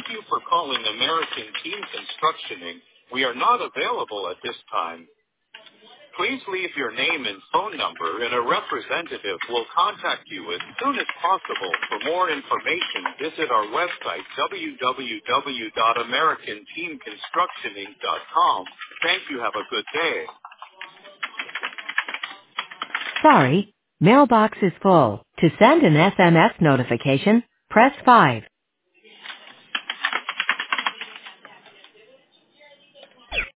Thank you for calling American Team Construction Inc. We are not available at this time. Please leave your name and phone number, and a representative will contact you as soon as possible. For more information, visit our website, www.americanteamconstructioninc.com. Thank you. Have a good day. Sorry, mailbox is full. To send an SMS notification, press 5.